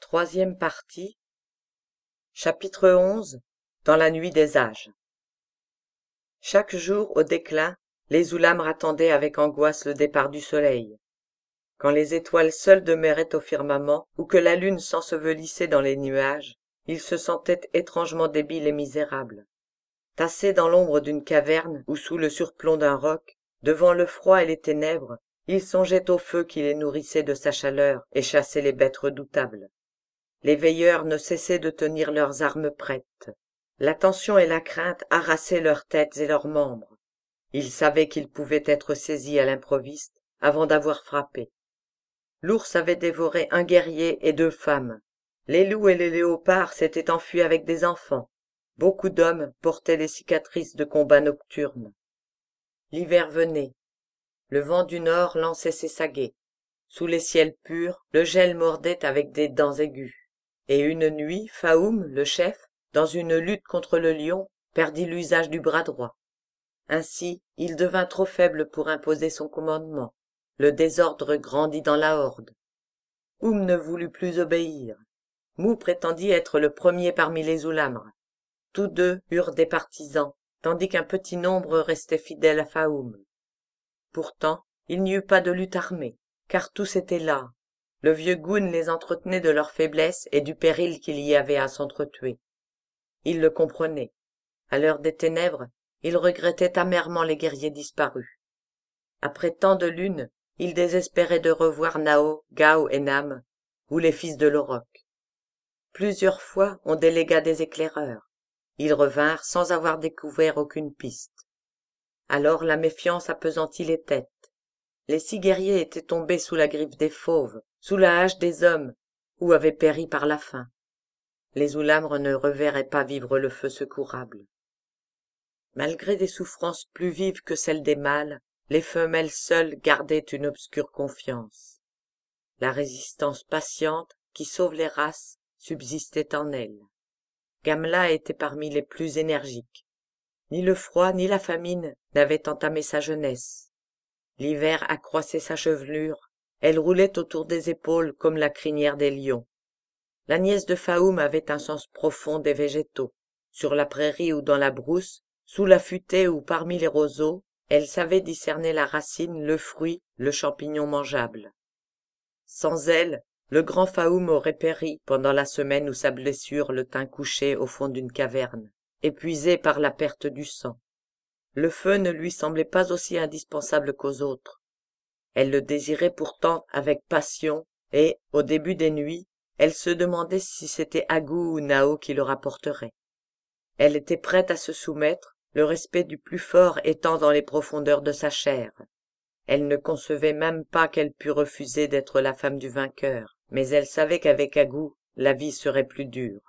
Troisième partie. Chapitre 11. Dans la nuit des âges. Chaque jour, au déclin, les Oulamres attendaient avec angoisse le départ du soleil. Quand les étoiles seules demeuraient au firmament, ou que la lune s'ensevelissait dans les nuages, ils se sentaient étrangement débiles et misérables. Tassés dans l'ombre d'une caverne ou sous le surplomb d'un roc, devant le froid et les ténèbres, ils songeaient au feu qui les nourrissait de sa chaleur et chassait les bêtes redoutables. Les veilleurs ne cessaient de tenir leurs armes prêtes. L'attention et la crainte harassaient leurs têtes et leurs membres. Ils savaient qu'ils pouvaient être saisis à l'improviste avant d'avoir frappé. L'ours avait dévoré un guerrier et 2 femmes. Les loups et les léopards s'étaient enfuis avec des enfants. Beaucoup d'hommes portaient les cicatrices de combats nocturnes. L'hiver venait. Le vent du nord lançait ses saguets. Sous les ciels purs, le gel mordait avec des dents aiguës. Et une nuit, Faoum, le chef, dans une lutte contre le lion, perdit l'usage du bras droit. Ainsi, il devint trop faible pour imposer son commandement. Le désordre grandit dans la horde. Oum ne voulut plus obéir. Mou prétendit être le premier parmi les Oulamres. Tous deux eurent des partisans, tandis qu'un petit nombre restait fidèle à Faoum. Pourtant, il n'y eut pas de lutte armée, car tous étaient là. Le vieux Goun les entretenait de leur faiblesse et du péril qu'il y avait à s'entretuer. Il le comprenait. À l'heure des ténèbres, il regrettait amèrement les guerriers disparus. Après tant de lunes, il désespérait de revoir Nao, Gao et Nam, ou les fils de l'Auroch. Plusieurs fois, on délégua des éclaireurs. Ils revinrent sans avoir découvert aucune piste. Alors la méfiance appesantit les têtes. Les 6 guerriers étaient tombés sous la griffe des fauves, sous la hache des hommes, ou avaient péri par la faim. Les Oulamres ne reverraient pas vivre le feu secourable. Malgré des souffrances plus vives que celles des mâles, les femelles seules gardaient une obscure confiance. La résistance patiente, qui sauve les races, subsistait en elles. Gamla était parmi les plus énergiques. Ni le froid ni la famine n'avaient entamé sa jeunesse. L'hiver accroissait sa chevelure, elle roulait autour des épaules comme la crinière des lions. La nièce de Faoum avait un sens profond des végétaux. Sur la prairie ou dans la brousse, sous la futaie ou parmi les roseaux, elle savait discerner la racine, le fruit, le champignon mangeable. Sans elle, le grand Faoum aurait péri pendant la semaine où sa blessure le tint couché au fond d'une caverne, épuisé par la perte du sang. Le feu ne lui semblait pas aussi indispensable qu'aux autres. Elle le désirait pourtant avec passion, et, au début des nuits, elle se demandait si c'était Agou ou Nao qui le rapporterait. Elle était prête à se soumettre, le respect du plus fort étant dans les profondeurs de sa chair. Elle ne concevait même pas qu'elle pût refuser d'être la femme du vainqueur, mais elle savait qu'avec Agou, la vie serait plus dure.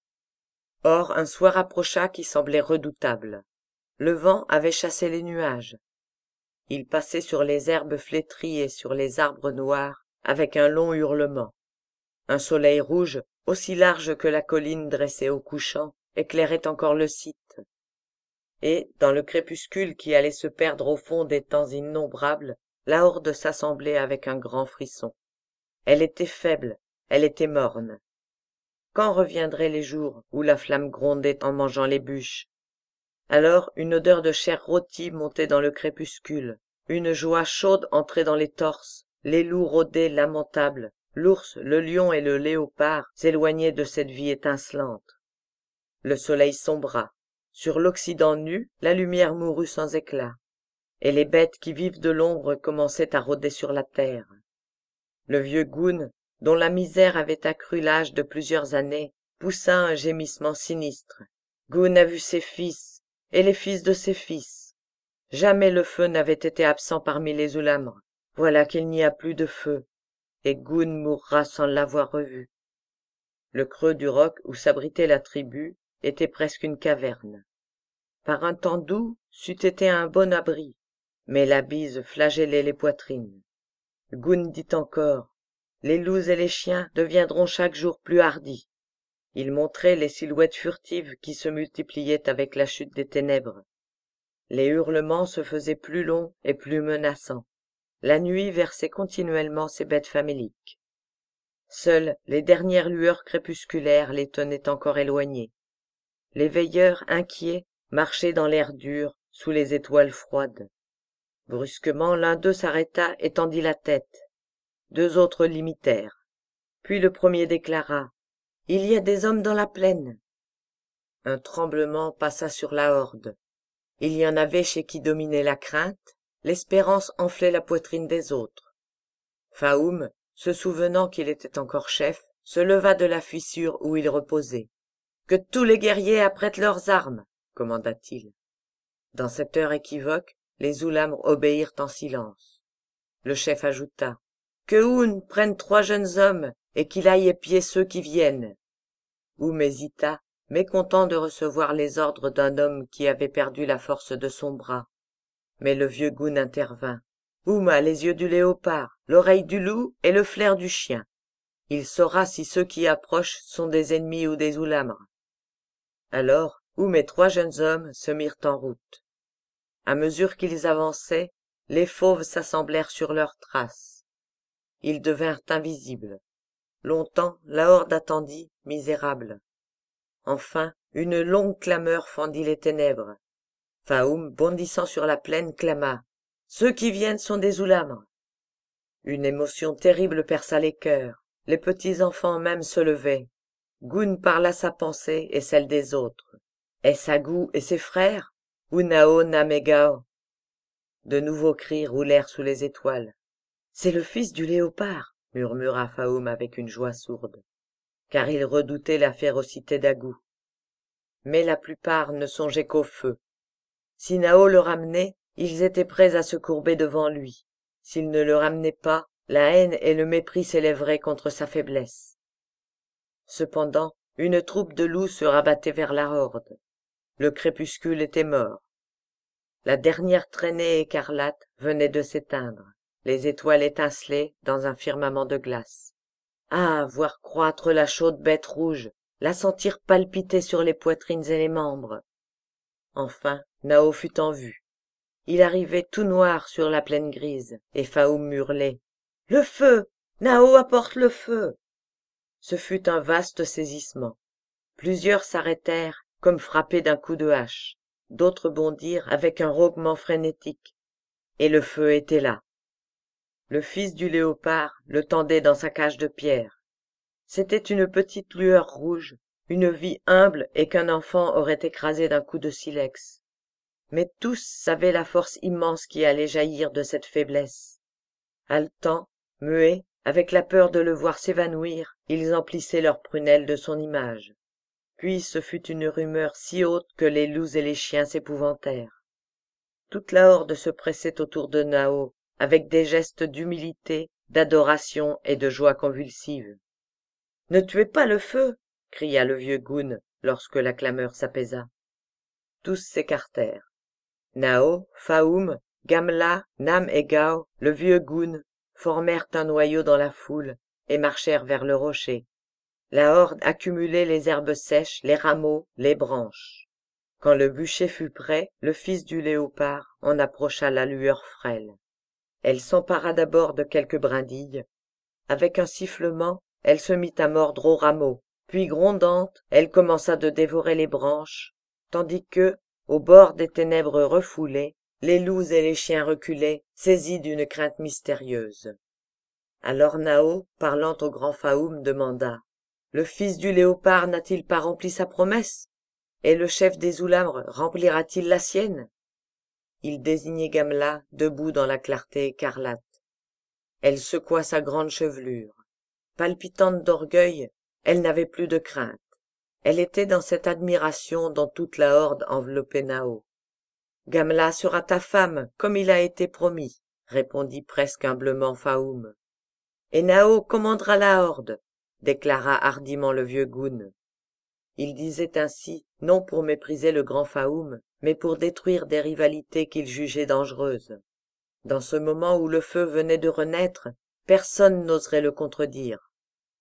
Or, un soir approcha qui semblait redoutable. Le vent avait chassé les nuages. Il passait sur les herbes flétries et sur les arbres noirs avec un long hurlement. Un soleil rouge, aussi large que la colline dressée au couchant, éclairait encore le site. Et, dans le crépuscule qui allait se perdre au fond des temps innombrables, la horde s'assemblait avec un grand frisson. Elle était faible, elle était morne. Quand reviendraient les jours où la flamme grondait en mangeant les bûches? Alors une odeur de chair rôtie montait dans le crépuscule, une joie chaude entrait dans les torses, les loups rôdaient lamentables, l'ours, le lion et le léopard s'éloignaient de cette vie étincelante. Le soleil sombra. Sur l'Occident nu, la lumière mourut sans éclat, et les bêtes qui vivent de l'ombre commençaient à rôder sur la terre. Le vieux Goun, dont la misère avait accru l'âge de plusieurs années, poussa un gémissement sinistre. Goun a vu ses fils, et les fils de ses fils. Jamais le feu n'avait été absent parmi les Oulamres. Voilà qu'il n'y a plus de feu, et Goun mourra sans l'avoir revu. Le creux du roc où s'abritait la tribu était presque une caverne. Par un temps doux, c'eût été un bon abri, mais la bise flagellait les poitrines. Goun dit encore, « Les loups et les chiens deviendront chaque jour plus hardis. » Il montrait les silhouettes furtives qui se multipliaient avec la chute des ténèbres. Les hurlements se faisaient plus longs et plus menaçants. La nuit versait continuellement ses bêtes faméliques. Seules les dernières lueurs crépusculaires les tenaient encore éloignés. Les veilleurs, inquiets, marchaient dans l'air dur, sous les étoiles froides. Brusquement, l'un d'eux s'arrêta et tendit la tête. Deux autres l'imitèrent. Puis le premier déclara : « Il y a des hommes dans la plaine. » Un tremblement passa sur la horde. Il y en avait chez qui dominait la crainte, l'espérance enflait la poitrine des autres. Faoum, se souvenant qu'il était encore chef, se leva de la fissure où il reposait. « Que tous les guerriers apprêtent leurs armes !» commanda-t-il. Dans cette heure équivoque, les oulamres obéirent en silence. Le chef ajouta : « Que Houn prenne 3 jeunes hommes et qu'il aille épier ceux qui viennent. » Oum hésita, mécontent de recevoir les ordres d'un homme qui avait perdu la force de son bras. Mais le vieux Goun intervint. « Oum a les yeux du léopard, l'oreille du loup et le flair du chien. Il saura si ceux qui approchent sont des ennemis ou des oulamres. » Alors, Oum et 3 jeunes hommes se mirent en route. À mesure qu'ils avançaient, les fauves s'assemblèrent sur leurs traces. Ils devinrent invisibles. Longtemps, la horde attendit, misérable. Enfin, une longue clameur fendit les ténèbres. Faoum, bondissant sur la plaine, clama : « Ceux qui viennent sont des oulamres. » Une émotion terrible perça les cœurs. Les petits enfants même se levaient. Goun parla sa pensée et celle des autres. Est-ce Agou et ses frères ou Nao Namegao? De nouveaux cris roulèrent sous les étoiles. « C'est le fils du léopard !» murmura Faoum avec une joie sourde, car il redoutait la férocité d'Agou. Mais la plupart ne songeaient qu'au feu. Si Nao le ramenait, ils étaient prêts à se courber devant lui. S'il ne le ramenait pas, la haine et le mépris s'élèveraient contre sa faiblesse. Cependant, une troupe de loups se rabattait vers la horde. Le crépuscule était mort. La dernière traînée écarlate venait de s'éteindre. Les étoiles étincelaient dans un firmament de glace. Ah, voir croître la chaude bête rouge, la sentir palpiter sur les poitrines et les membres. Enfin, Nao fut en vue. Il arrivait tout noir sur la plaine grise, et Faoum hurlait : « Le feu ! Nao apporte le feu !» Ce fut un vaste saisissement. Plusieurs s'arrêtèrent, comme frappés d'un coup de hache. D'autres bondirent avec un rauquement frénétique. Et le feu était là. Le fils du léopard le tendait dans sa cage de pierre. C'était une petite lueur rouge, une vie humble et qu'un enfant aurait écrasée d'un coup de silex. Mais tous savaient la force immense qui allait jaillir de cette faiblesse. Haletants, muets, avec la peur de le voir s'évanouir, ils emplissaient leurs prunelles de son image. Puis ce fut une rumeur si haute que les loups et les chiens s'épouvantèrent. Toute la horde se pressait autour de Nao, avec des gestes d'humilité, d'adoration et de joie convulsive. « Ne tuez pas le feu !» cria le vieux Goun, lorsque la clameur s'apaisa. Tous s'écartèrent. Nao, Faoum, Gamla, Nam et Gao, le vieux Goun, formèrent un noyau dans la foule et marchèrent vers le rocher. La horde accumulait les herbes sèches, les rameaux, les branches. Quand le bûcher fut prêt, le fils du léopard en approcha la lueur frêle. Elle s'empara d'abord de quelques brindilles. Avec un sifflement, elle se mit à mordre aux rameaux, puis grondante, elle commença de dévorer les branches, tandis que, au bord des ténèbres refoulées, les loups et les chiens reculaient, saisis d'une crainte mystérieuse. Alors Nao, parlant au grand Faoum, demanda : « Le fils du léopard n'a-t-il pas rempli sa promesse? Et le chef des oulamres remplira-t-il la sienne ?» Il désignait Gamla, debout dans la clarté écarlate. Elle secoua sa grande chevelure. Palpitante d'orgueil, elle n'avait plus de crainte. Elle était dans cette admiration dont toute la horde enveloppait Nao. « Gamla sera ta femme, comme il a été promis, » répondit presque humblement Faoum. « Et Nao commandera la horde, » déclara hardiment le vieux Goun. Il disait ainsi, non pour mépriser le grand Faoum, mais pour détruire des rivalités qu'il jugeait dangereuses. Dans ce moment où le feu venait de renaître, personne n'oserait le contredire.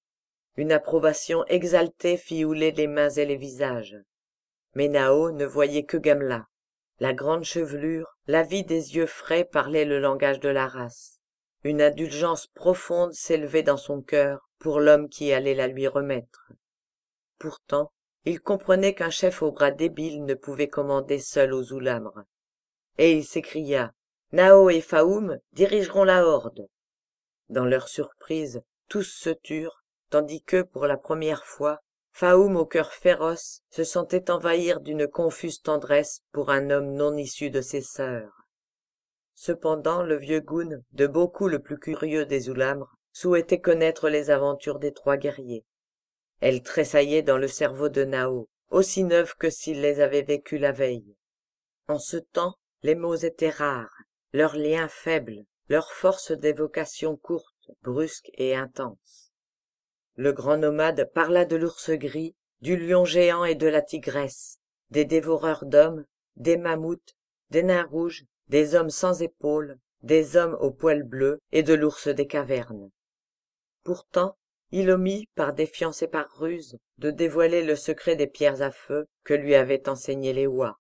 Une approbation exaltée fit houler les mains et les visages. Mais Nao ne voyait que Gamla. La grande chevelure, la vie des yeux frais parlaient le langage de la race. Une indulgence profonde s'élevait dans son cœur pour l'homme qui allait la lui remettre. Pourtant, il comprenait qu'un chef au bras débile ne pouvait commander seul aux Ulamres. Et il s'écria « Nao et Faoum dirigeront la horde !» Dans leur surprise, tous se turent, tandis que, pour la première fois, Faoum, au cœur féroce, se sentait envahir d'une confuse tendresse pour un homme non issu de ses sœurs. Cependant, le vieux Goun, de beaucoup le plus curieux des Ulamres, souhaitait connaître les aventures des trois guerriers. Elles tressaillaient dans le cerveau de Nao, aussi neuves que s'il les avait vécues la veille. En ce temps, les mots étaient rares, leurs liens faibles, leur force d'évocation courte, brusque et intense. Le grand nomade parla de l'ours gris, du lion géant et de la tigresse, des dévoreurs d'hommes, des mammouths, des nains rouges, des hommes sans épaules, des hommes aux poils bleus et de l'ours des cavernes. Pourtant, il omit, par défiance et par ruse, de dévoiler le secret des pierres à feu que lui avaient enseigné les Oies.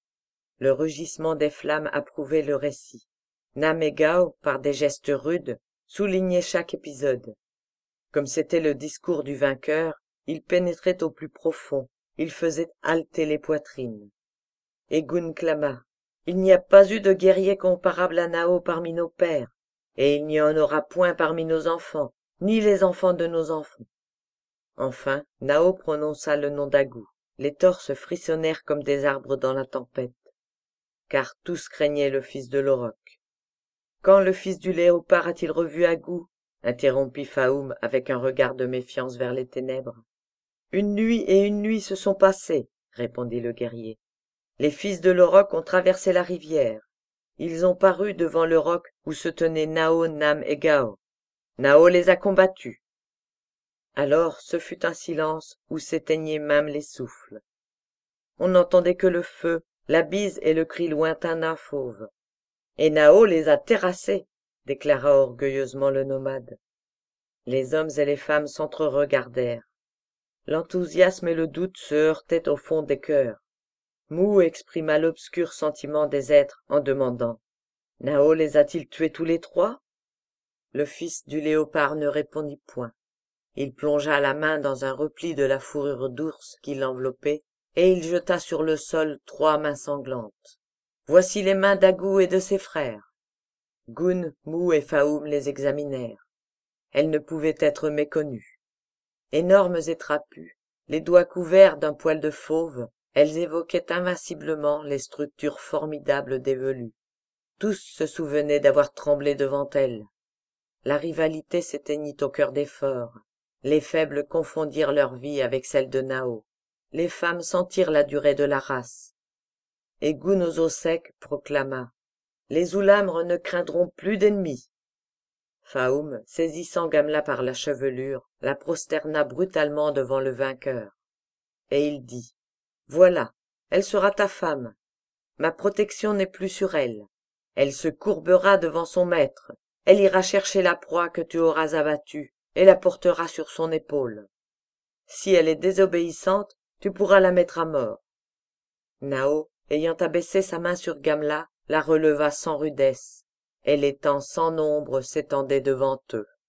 Le rugissement des flammes approuvait le récit. Nam et Gao, par des gestes rudes, soulignaient chaque épisode. Comme c'était le discours du vainqueur, il pénétrait au plus profond, il faisait halter les poitrines. Et Goun clama « Il n'y a pas eu de guerrier comparable à Nao parmi nos pères, et il n'y en aura point parmi nos enfants, ni les enfants de nos enfants. » Enfin, Nao prononça le nom d'Agou. Les torses frissonnèrent comme des arbres dans la tempête, car tous craignaient le fils de l'auroch. « Quand le fils du léopard a-t-il revu Agou ?» interrompit Faoum avec un regard de méfiance vers les ténèbres. « Une nuit et une nuit se sont passées, » répondit le guerrier. « Les fils de l'auroch ont traversé la rivière. Ils ont paru devant le roc où se tenaient Nao, Nam et Gao. Nao les a combattus. » Alors ce fut un silence où s'éteignaient même les souffles. On n'entendait que le feu, la bise et le cri lointain d'un fauve. « Et Nao les a terrassés !» déclara orgueilleusement le nomade. Les hommes et les femmes s'entre-regardèrent. L'enthousiasme et le doute se heurtaient au fond des cœurs. Mou exprima l'obscur sentiment des êtres en demandant « Nao les a-t-il tués tous les trois ?» Le fils du léopard ne répondit point. Il plongea la main dans un repli de la fourrure d'ours qui l'enveloppait, et il jeta sur le sol 3 mains sanglantes. « Voici les mains d'Agou et de ses frères. » Goun, Mou et Faoum les examinèrent. Elles ne pouvaient être méconnues. Énormes et trapues, les doigts couverts d'un poil de fauve, elles évoquaient invinciblement les structures formidables des velus. Tous se souvenaient d'avoir tremblé devant elles. La rivalité s'éteignit au cœur des forts. Les faibles confondirent leur vie avec celle de Nao. Les femmes sentirent la durée de la race. Et Goun aux os secs proclama « Les Ulamres ne craindront plus d'ennemis !» Faoum, saisissant Gamla par la chevelure, la prosterna brutalement devant le vainqueur. Et il dit « Voilà, elle sera ta femme. Ma protection n'est plus sur elle. Elle se courbera devant son maître. Elle ira chercher la proie que tu auras abattue et la portera sur son épaule. Si elle est désobéissante, tu pourras la mettre à mort. » Nao, ayant abaissé sa main sur Gamla, la releva sans rudesse, et l'étang sans nombre s'étendait devant eux.